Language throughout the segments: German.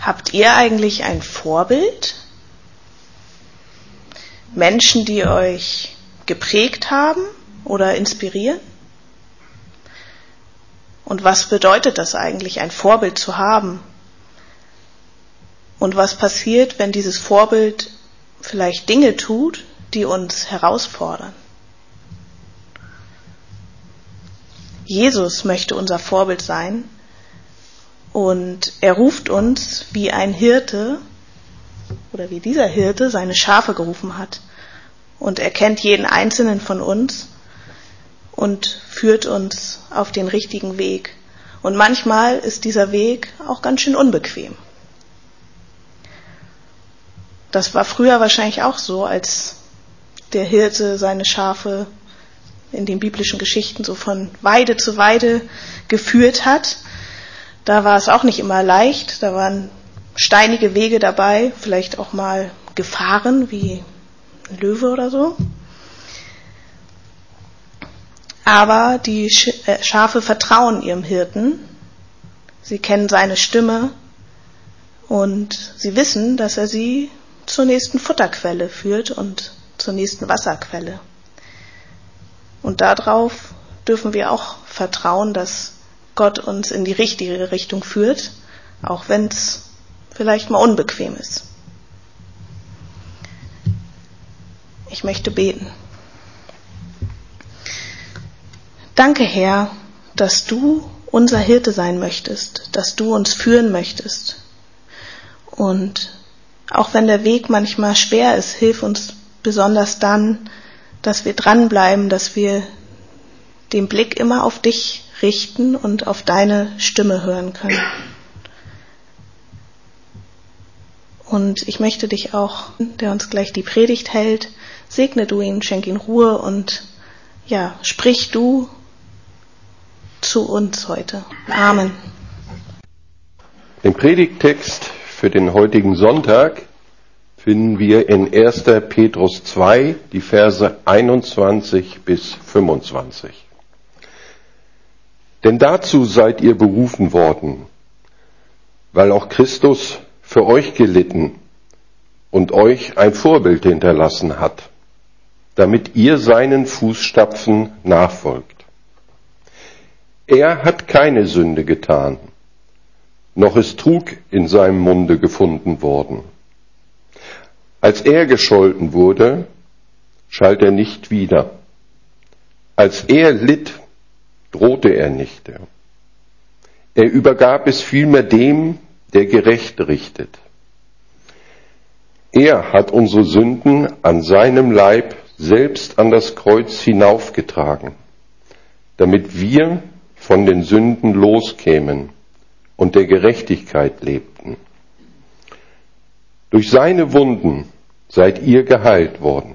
Habt ihr eigentlich ein Vorbild? Menschen, die euch geprägt haben oder inspirieren? Und was bedeutet das eigentlich, ein Vorbild zu haben? Und was passiert, wenn dieses Vorbild vielleicht Dinge tut, die uns herausfordern? Jesus möchte unser Vorbild sein und er ruft uns wie ein Hirte oder wie dieser Hirte seine Schafe gerufen hat. Und er kennt jeden einzelnen von uns und führt uns auf den richtigen Weg. Und manchmal ist dieser Weg auch ganz schön unbequem. Das war früher wahrscheinlich auch so, als der Hirte seine Schafe in den biblischen Geschichten so von Weide zu Weide geführt hat. Da war es auch nicht immer leicht, da waren steinige Wege dabei, vielleicht auch mal Gefahren wie ein Löwe oder so. Aber die Schafe vertrauen ihrem Hirten, sie kennen seine Stimme und sie wissen, dass er sie zur nächsten Futterquelle führt und zur nächsten Wasserquelle. Und darauf dürfen wir auch vertrauen, dass Gott uns in die richtige Richtung führt, auch wenn es vielleicht mal unbequem ist. Ich möchte beten. Danke, Herr, dass du unser Hirte sein möchtest, dass du uns führen möchtest. Und auch wenn der Weg manchmal schwer ist, hilf uns besonders dann, dass wir dranbleiben, dass wir den Blick immer auf dich richten und auf deine Stimme hören können. Und ich möchte dich auch, der uns gleich die Predigt hält, segne du ihn, schenk ihn Ruhe und ja, sprich du zu uns heute. Amen. Den Predigttext für den heutigen Sonntag finden wir in 1. Petrus 2, die Verse 21 bis 25. Denn dazu seid ihr berufen worden, weil auch Christus für euch gelitten und euch ein Vorbild hinterlassen hat, damit ihr seinen Fußstapfen nachfolgt. Er hat keine Sünde getan, noch ist Trug in seinem Munde gefunden worden. Als er gescholten wurde, schalt er nicht wieder. Als er litt, drohte er nicht. Er übergab es vielmehr dem, der gerecht richtet. Er hat unsere Sünden an seinem Leib selbst an das Kreuz hinaufgetragen, damit wir von den Sünden loskämen und der Gerechtigkeit lebten. Durch seine Wunden seid ihr geheilt worden.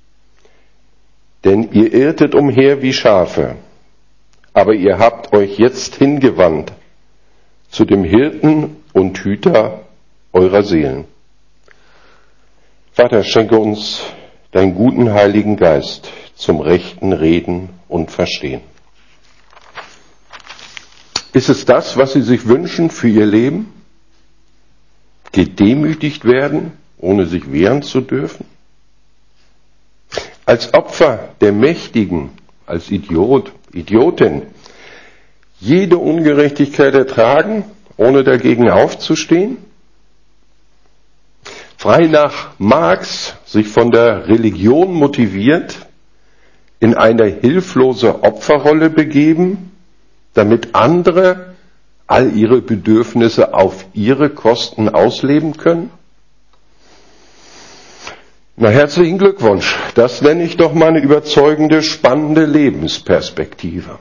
Denn ihr irrtet umher wie Schafe, aber ihr habt euch jetzt hingewandt zu dem Hirten und Hüter eurer Seelen. Vater, schenke uns deinen guten Heiligen Geist zum rechten Reden und Verstehen. Ist es das, was Sie sich wünschen für Ihr Leben? Gedemütigt werden, ohne sich wehren zu dürfen? Als Opfer der Mächtigen, als Idiotin, jede Ungerechtigkeit ertragen, ohne dagegen aufzustehen? Frei nach Marx sich von der Religion motiviert, in eine hilflose Opferrolle begeben, damit andere all ihre Bedürfnisse auf ihre Kosten ausleben können? Na, herzlichen Glückwunsch. Das nenne ich doch mal eine überzeugende, spannende Lebensperspektive.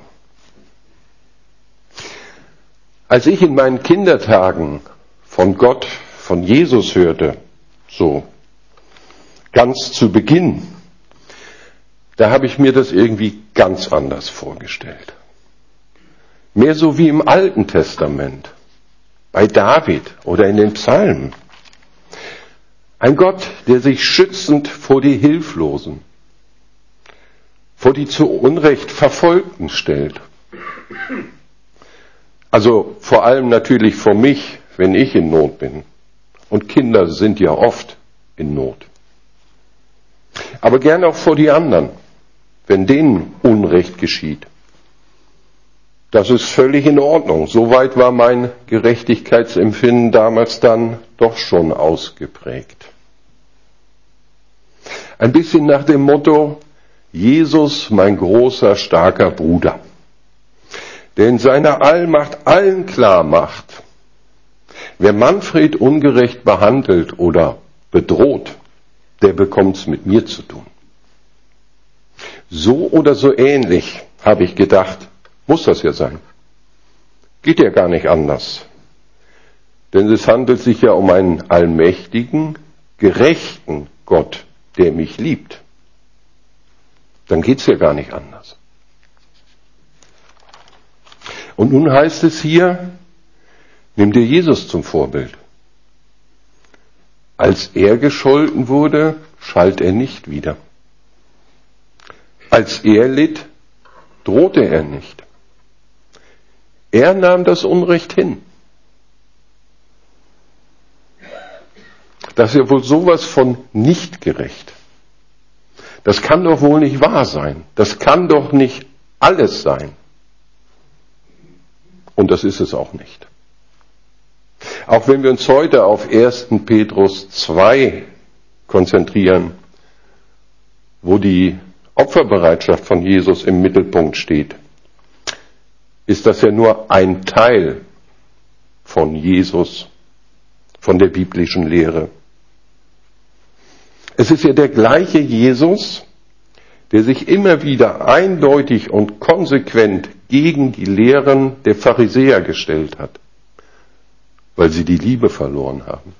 Als ich in meinen Kindertagen von Gott, von Jesus hörte, so ganz zu Beginn, da habe ich mir das irgendwie ganz anders vorgestellt. Mehr so wie im Alten Testament, bei David oder in den Psalmen. Ein Gott, der sich schützend vor die Hilflosen, vor die zu Unrecht Verfolgten stellt. Also vor allem natürlich vor mich, wenn ich in Not bin. Und Kinder sind ja oft in Not. Aber gern auch vor die anderen, wenn denen Unrecht geschieht. Das ist völlig in Ordnung. Soweit war mein Gerechtigkeitsempfinden damals dann doch schon ausgeprägt. Ein bisschen nach dem Motto, Jesus, mein großer, starker Bruder, der in seiner Allmacht allen klar macht, wer Manfred ungerecht behandelt oder bedroht, der bekommt's mit mir zu tun. So oder so ähnlich, habe ich gedacht, muss das ja sein. Geht ja gar nicht anders. Denn es handelt sich ja um einen allmächtigen, gerechten Gott, der mich liebt. Dann geht's ja gar nicht anders. Und nun heißt es hier, nimm dir Jesus zum Vorbild. Als er gescholten wurde, schalt er nicht wieder. Als er litt, drohte er nicht. Er nahm das Unrecht hin. Das ist ja wohl sowas von nicht gerecht. Das kann doch wohl nicht wahr sein. Das kann doch nicht alles sein. Und das ist es auch nicht. Auch wenn wir uns heute auf 1. Petrus 2 konzentrieren, wo die Opferbereitschaft von Jesus im Mittelpunkt steht, ist das ja nur ein Teil von Jesus, von der biblischen Lehre. Es ist ja der gleiche Jesus, der sich immer wieder eindeutig und konsequent gegen die Lehren der Pharisäer gestellt hat, weil sie die Liebe verloren haben.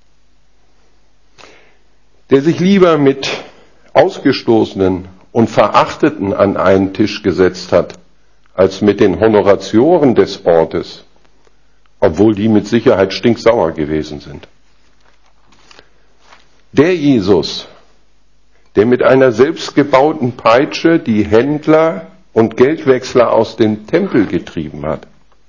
Der sich lieber mit Ausgestoßenen und Verachteten an einen Tisch gesetzt hat, als mit den Honoratioren des Ortes, obwohl die mit Sicherheit stinksauer gewesen sind. Der Jesus, der mit einer selbstgebauten Peitsche die Händler und Geldwechsler aus dem Tempel getrieben hat,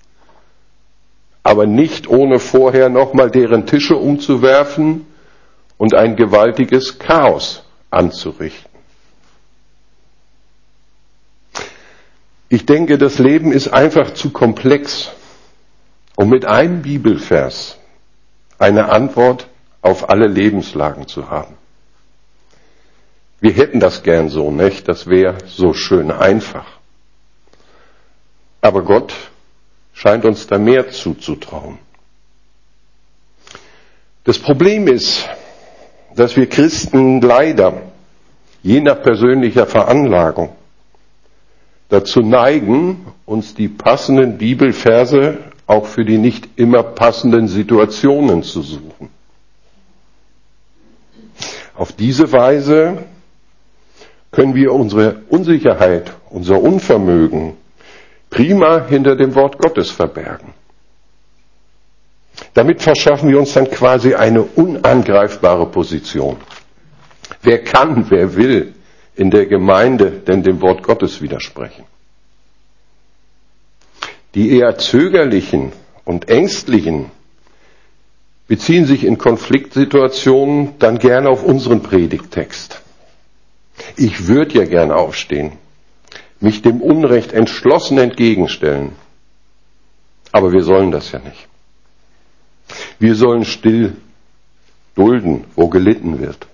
aber nicht ohne vorher nochmal deren Tische umzuwerfen und ein gewaltiges Chaos anzurichten. Ich denke, das Leben ist einfach zu komplex, um mit einem Bibelvers eine Antwort auf alle Lebenslagen zu haben. Wir hätten das gern so, nicht? Das wäre so schön einfach. Aber Gott scheint uns da mehr zuzutrauen. Das Problem ist, dass wir Christen leider, je nach persönlicher Veranlagung, dazu neigen, uns die passenden Bibelverse auch für die nicht immer passenden Situationen zu suchen. Auf diese Weise können wir unsere Unsicherheit, unser Unvermögen prima hinter dem Wort Gottes verbergen. Damit verschaffen wir uns dann quasi eine unangreifbare Position. Wer kann, wer will in der Gemeinde denn dem Wort Gottes widersprechen? Die eher zögerlichen und ängstlichen beziehen sich in Konfliktsituationen dann gerne auf unseren Predigttext. Ich würde ja gern aufstehen, mich dem Unrecht entschlossen entgegenstellen. Aber wir sollen das ja nicht. Wir sollen still dulden, wo gelitten wird.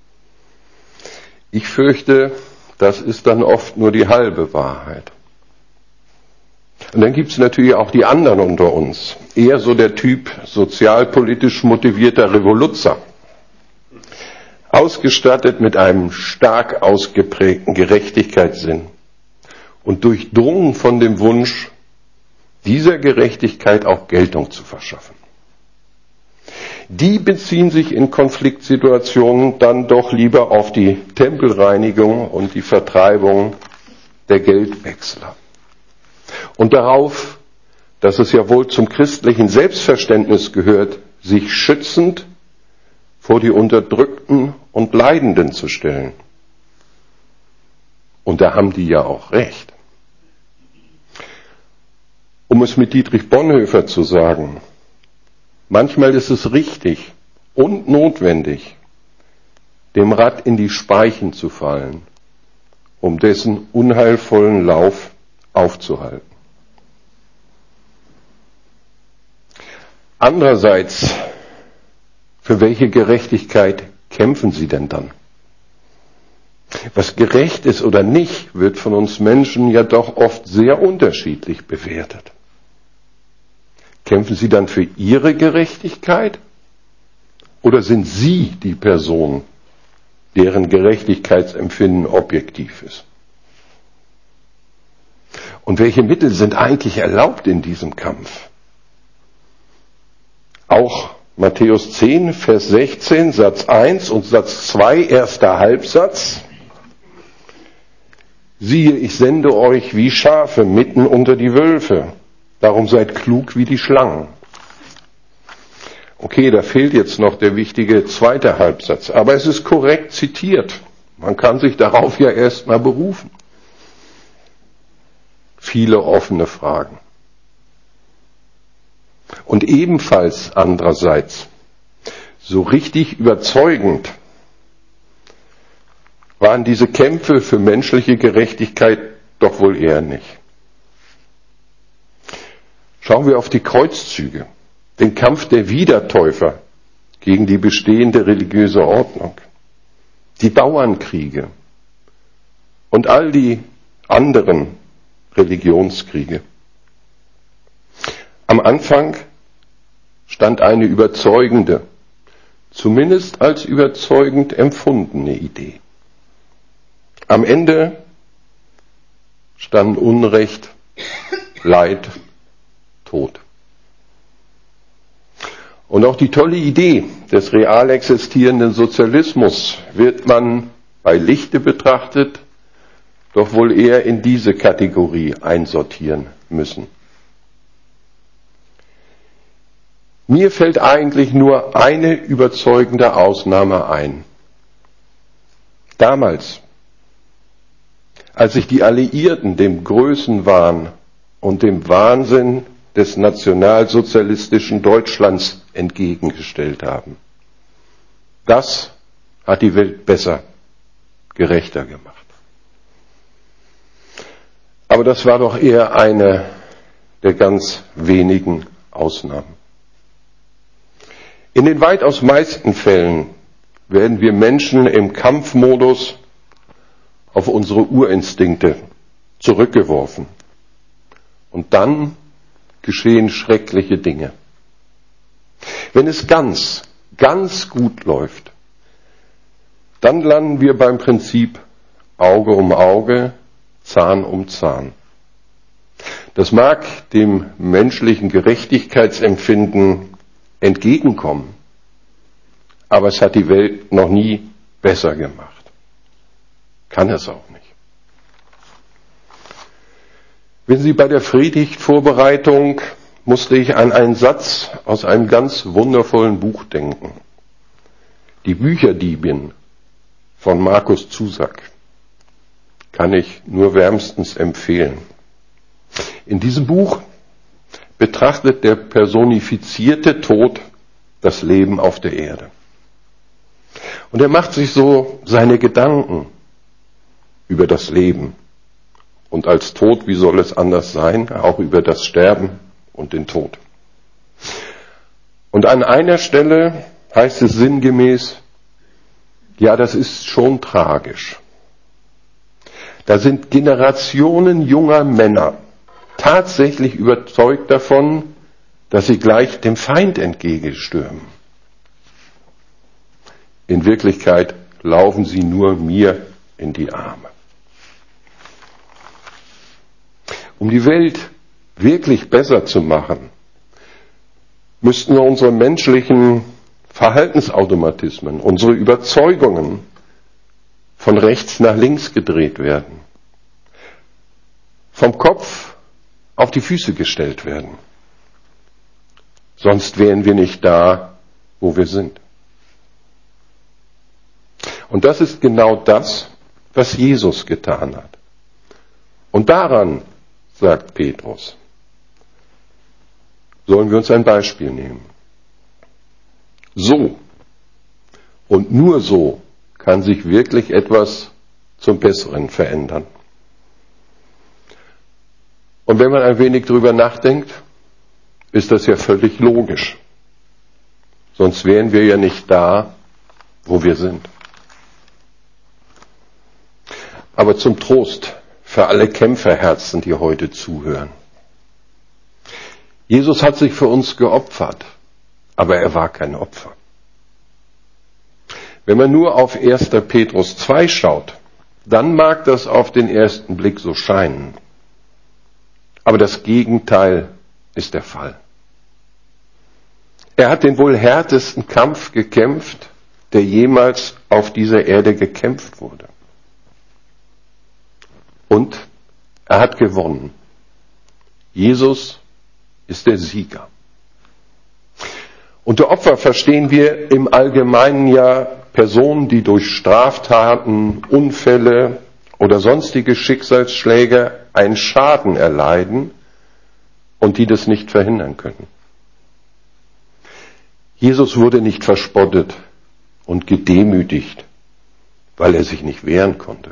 Ich fürchte, das ist dann oft nur die halbe Wahrheit. Und dann gibt es natürlich auch die anderen unter uns. Eher so der Typ sozialpolitisch motivierter Revoluzer. Ausgestattet mit einem stark ausgeprägten Gerechtigkeitssinn und durchdrungen von dem Wunsch, dieser Gerechtigkeit auch Geltung zu verschaffen. Die beziehen sich in Konfliktsituationen dann doch lieber auf die Tempelreinigung und die Vertreibung der Geldwechsler. Und darauf, dass es ja wohl zum christlichen Selbstverständnis gehört, sich schützend vor die Unterdrückten und Leidenden zu stellen. Und da haben die ja auch recht. Um es mit Dietrich Bonhoeffer zu sagen, manchmal ist es richtig und notwendig, dem Rad in die Speichen zu fallen, um dessen unheilvollen Lauf aufzuhalten. Andererseits, für welche Gerechtigkeit kämpfen Sie denn dann? Was gerecht ist oder nicht, wird von uns Menschen ja doch oft sehr unterschiedlich bewertet. Kämpfen Sie dann für Ihre Gerechtigkeit oder sind Sie die Person, deren Gerechtigkeitsempfinden objektiv ist? Und welche Mittel sind eigentlich erlaubt in diesem Kampf? Auch Matthäus 10, Vers 16, Satz 1 und Satz 2, erster Halbsatz. Siehe, ich sende euch wie Schafe mitten unter die Wölfe. Darum seid klug wie die Schlangen. Okay, da fehlt jetzt noch der wichtige zweite Halbsatz, aber es ist korrekt zitiert. Man kann sich darauf ja erstmal berufen. Viele offene Fragen. Und ebenfalls andererseits, so richtig überzeugend waren diese Kämpfe für menschliche Gerechtigkeit doch wohl eher nicht. Schauen wir auf die Kreuzzüge, den Kampf der Wiedertäufer gegen die bestehende religiöse Ordnung, die Bauernkriege und all die anderen Religionskriege. Am Anfang stand eine überzeugende, zumindest als überzeugend empfundene Idee. Am Ende standen Unrecht, Leid, Tod. Und auch die tolle Idee des real existierenden Sozialismus wird man bei Lichte betrachtet doch wohl eher in diese Kategorie einsortieren müssen. Mir fällt eigentlich nur eine überzeugende Ausnahme ein. Damals, als sich die Alliierten dem Größenwahn und dem Wahnsinn des nationalsozialistischen Deutschlands entgegengestellt haben. Das hat die Welt besser, gerechter gemacht. Aber das war doch eher eine der ganz wenigen Ausnahmen. In den weitaus meisten Fällen werden wir Menschen im Kampfmodus auf unsere Urinstinkte zurückgeworfen. Und dann geschehen schreckliche Dinge. Wenn es ganz gut läuft, dann landen wir beim Prinzip Auge um Auge, Zahn um Zahn. Das mag dem menschlichen Gerechtigkeitsempfinden entgegenkommen, aber es hat die Welt noch nie besser gemacht. Kann es auch nicht. Wenn Sie bei der Predigtvorbereitung musste ich an einen Satz aus einem ganz wundervollen Buch denken. Die Bücherdiebin von Markus Zusak. Kann ich nur wärmstens empfehlen. In diesem Buch betrachtet der personifizierte Tod das Leben auf der Erde. Und er macht sich so seine Gedanken über das Leben. Und als Tod, wie soll es anders sein, auch über das Sterben und den Tod. Und an einer Stelle heißt es sinngemäß, ja, das ist schon tragisch. Da sind Generationen junger Männer tatsächlich überzeugt davon, dass sie gleich dem Feind entgegenstürmen. In Wirklichkeit laufen sie nur mir in die Arme. Um die Welt wirklich besser zu machen, müssten wir unsere menschlichen Verhaltensautomatismen, unsere Überzeugungen von rechts nach links gedreht werden, vom Kopf auf die Füße gestellt werden. Sonst wären wir nicht da, wo wir sind. Und das ist genau das, was Jesus getan hat. Und daran, sagt Petrus, sollen wir uns ein Beispiel nehmen. So Und nur so kann sich wirklich etwas zum Besseren verändern. Und wenn man ein wenig drüber nachdenkt, ist das ja völlig logisch. Sonst wären wir ja nicht da, wo wir sind. Aber zum Trost für alle Kämpferherzen, die heute zuhören. Jesus hat sich für uns geopfert, aber er war kein Opfer. Wenn man nur auf 1. Petrus 2 schaut, dann mag das auf den ersten Blick so scheinen. Aber das Gegenteil ist der Fall. Er hat den wohl härtesten Kampf gekämpft, der jemals auf dieser Erde gekämpft wurde. Und er hat gewonnen. Jesus ist der Sieger. Unter Opfer verstehen wir im Allgemeinen ja Personen, die durch Straftaten, Unfälle oder sonstige Schicksalsschläge einen Schaden erleiden und die das nicht verhindern können. Jesus wurde nicht verspottet und gedemütigt, weil er sich nicht wehren konnte.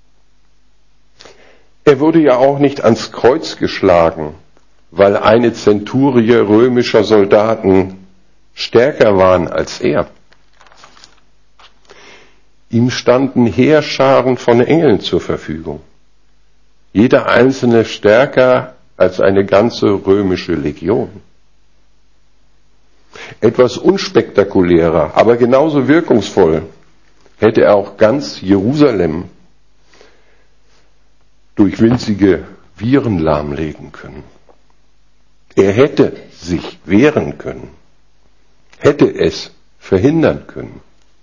Er wurde ja auch nicht ans Kreuz geschlagen, weil eine Zenturie römischer Soldaten stärker waren als er. Ihm standen Heerscharen von Engeln zur Verfügung. Jeder einzelne stärker als eine ganze römische Legion. Etwas unspektakulärer, aber genauso wirkungsvoll hätte er auch ganz Jerusalem durch winzige Viren lahmlegen können. Er hätte sich wehren können, hätte es verhindern können.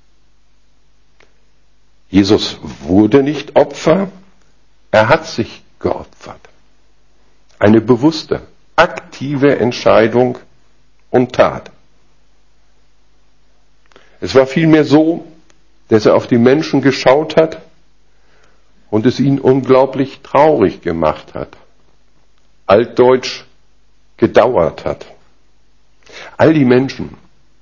Jesus wurde nicht Opfer, er hat sich geopfert. Eine bewusste, aktive Entscheidung und Tat. Es war vielmehr so, dass er auf die Menschen geschaut hat und es ihn unglaublich traurig gemacht hat. Altdeutsch gedauert hat. All die Menschen,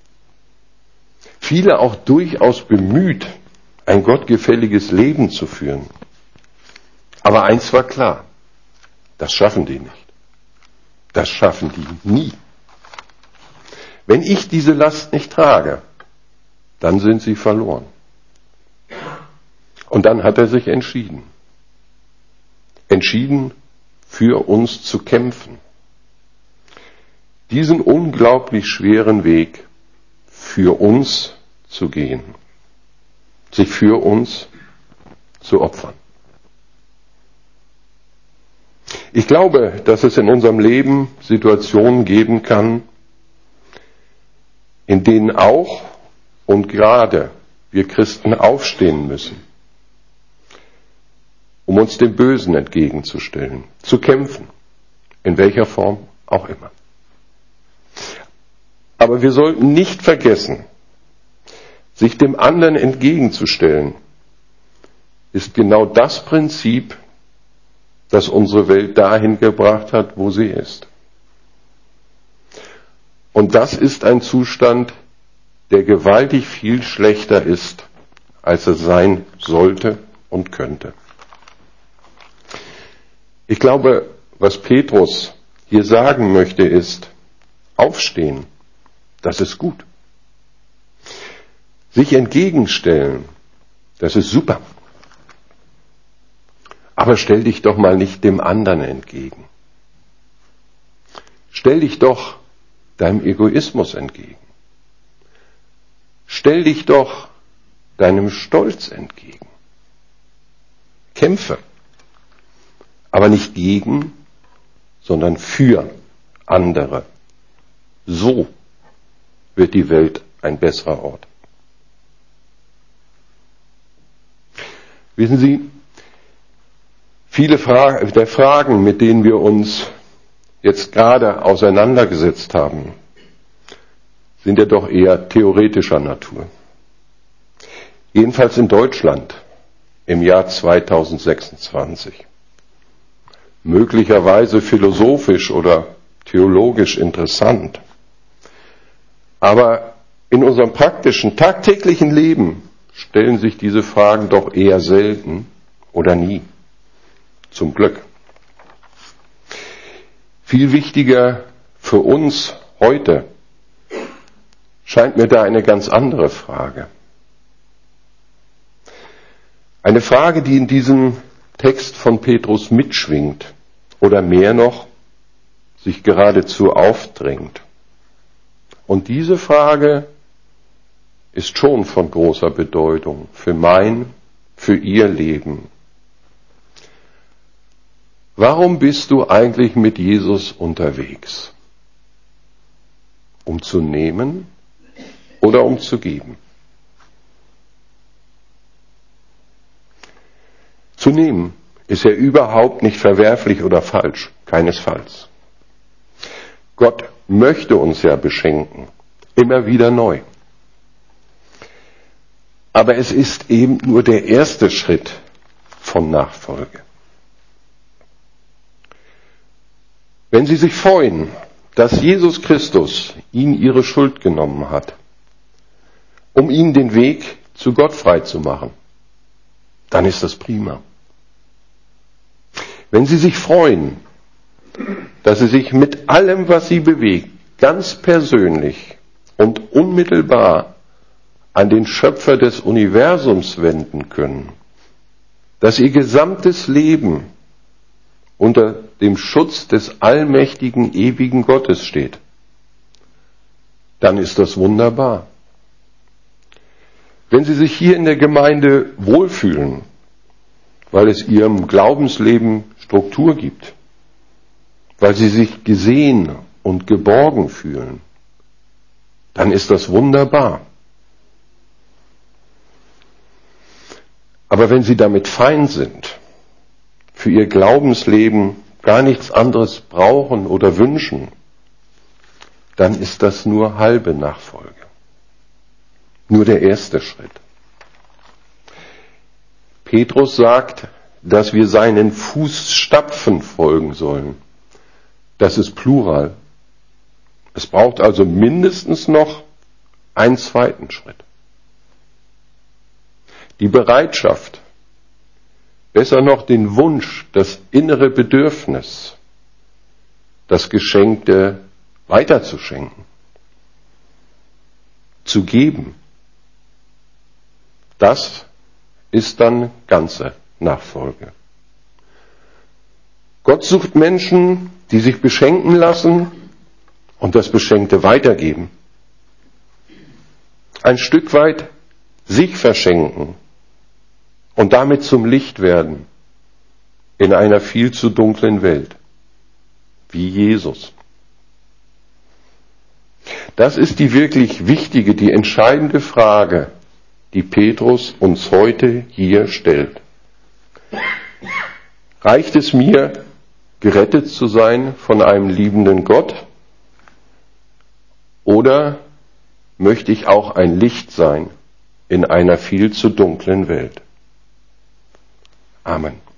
viele auch durchaus bemüht, ein gottgefälliges Leben zu führen. Aber eins war klar, das schaffen die nicht. Das schaffen die nie. Wenn ich diese Last nicht trage, dann sind sie verloren. Und dann hat er sich entschieden. Entschieden, für uns zu kämpfen. Diesen unglaublich schweren Weg für uns zu gehen. Sich für uns zu opfern. Ich glaube, dass es in unserem Leben Situationen geben kann, in denen auch und gerade wir Christen aufstehen müssen, um uns dem Bösen entgegenzustellen, zu kämpfen, in welcher Form auch immer. Aber wir sollten nicht vergessen, sich dem anderen entgegenzustellen, ist genau das Prinzip, das unsere Welt dahin gebracht hat, wo sie ist. Und das ist ein Zustand, der gewaltig viel schlechter ist, als er sein sollte und könnte. Ich glaube, was Petrus hier sagen möchte, ist, aufstehen, das ist gut. Sich entgegenstellen, das ist super. Aber stell dich doch mal nicht dem anderen entgegen. Stell dich doch deinem Egoismus entgegen. Stell dich doch deinem Stolz entgegen. Kämpfe. Aber nicht gegen, sondern für andere. So wird die Welt ein besserer Ort. Wissen Sie, viele der Fragen, mit denen wir uns jetzt gerade auseinandergesetzt haben, sind ja doch eher theoretischer Natur. Jedenfalls in Deutschland im Jahr 2026. Möglicherweise philosophisch oder theologisch interessant. Aber in unserem praktischen, tagtäglichen Leben stellen sich diese Fragen doch eher selten oder nie. Zum Glück. Viel wichtiger für uns heute scheint mir da eine ganz andere Frage. Eine Frage, die in diesem Text von Petrus mitschwingt oder mehr noch, sich geradezu aufdrängt. Und diese Frage ist schon von großer Bedeutung für für Ihr Leben. Warum bist du eigentlich mit Jesus unterwegs? Um zu nehmen oder um zu geben? Zu nehmen ist ja überhaupt nicht verwerflich oder falsch, keinesfalls. Gott möchte uns ja beschenken, immer wieder neu. Aber es ist eben nur der erste Schritt von Nachfolge. Wenn Sie sich freuen, dass Jesus Christus Ihnen Ihre Schuld genommen hat, um Ihnen den Weg zu Gott frei zu machen, dann ist das prima. Wenn Sie sich freuen, dass Sie sich mit allem, was Sie bewegt, ganz persönlich und unmittelbar an den Schöpfer des Universums wenden können, dass Ihr gesamtes Leben unter dem Schutz des allmächtigen, ewigen Gottes steht, dann ist das wunderbar. Wenn Sie sich hier in der Gemeinde wohlfühlen, weil es Ihrem Glaubensleben Struktur gibt, weil Sie sich gesehen und geborgen fühlen, dann ist das wunderbar. Aber wenn Sie damit fein sind, für Ihr Glaubensleben gar nichts anderes brauchen oder wünschen, dann ist das nur halbe Nachfolge. Nur der erste Schritt. Petrus sagt, dass wir seinen Fußstapfen folgen sollen. Das ist Plural. Es braucht also mindestens noch einen zweiten Schritt. Die Bereitschaft, besser noch den Wunsch, das innere Bedürfnis, das Geschenkte weiterzuschenken, zu geben, das ist dann ganze Nachfolge. Gott sucht Menschen, die sich beschenken lassen und das Beschenkte weitergeben. Ein Stück weit sich verschenken und damit zum Licht werden in einer viel zu dunklen Welt, wie Jesus. Das ist die wirklich wichtige, die entscheidende Frage, die Petrus uns heute hier stellt. Reicht es mir, gerettet zu sein von einem liebenden Gott? Oder möchte ich auch ein Licht sein in einer viel zu dunklen Welt? Amen.